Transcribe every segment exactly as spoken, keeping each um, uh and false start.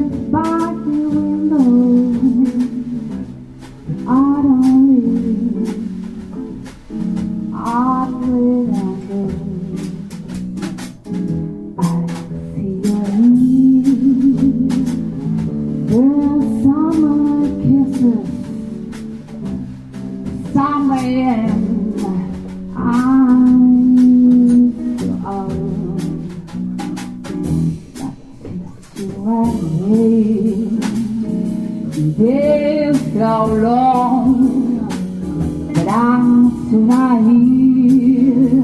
by the window, I don't leave, I wait and go. I see your knees, the summer kisses, somewhere I used to own. Days so long, but I'm still not here.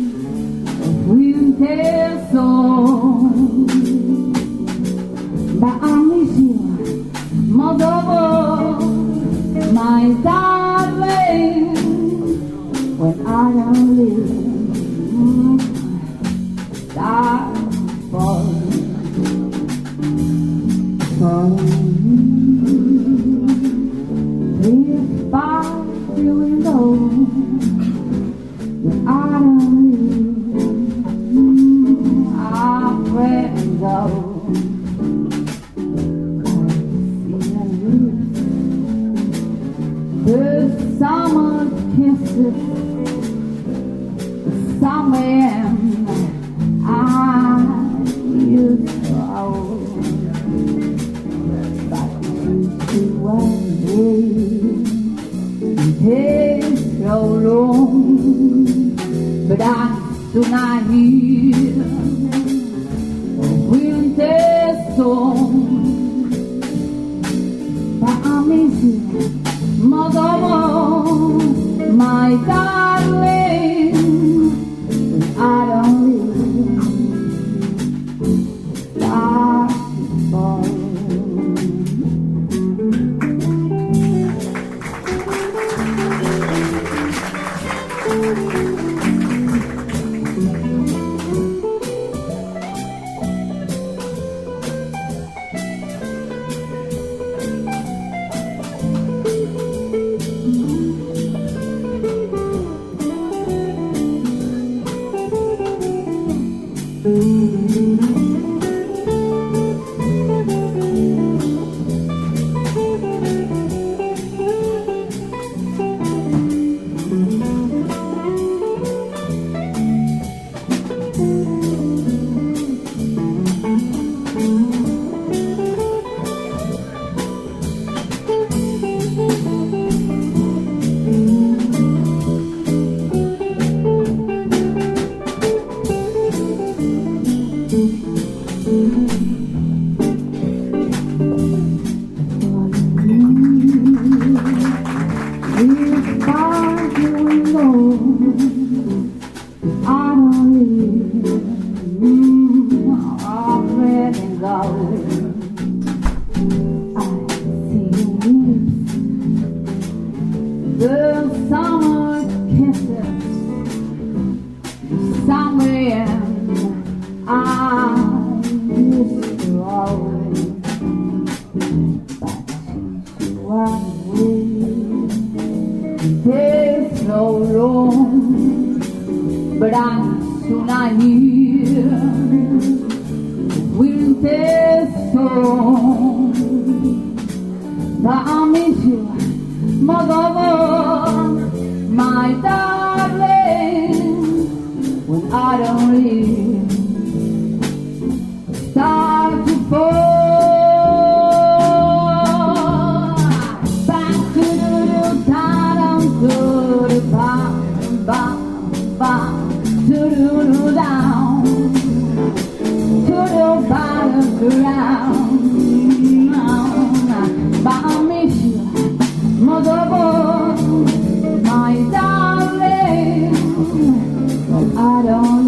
Winter song, but I miss you, mother, my darling. When I don't live, that's for for. By the window, when I don't leave, I pray and go. I see you, the summer kisses, somewhere I used to hold. But you one day. It's so long, but I'm still not here. Winter song, but I miss you, mother, my darling. When I don't live, that's for. The summer kisses, somewhere I used to always, but you are away. Days so long, but I'm still not here. Winter song, but I miss you, mother, my darling. When I don't leave, start to fall back to the town, to the bam, bam, bam, to the down, to the bottom ground. But I miss you, mother, my darling. I don't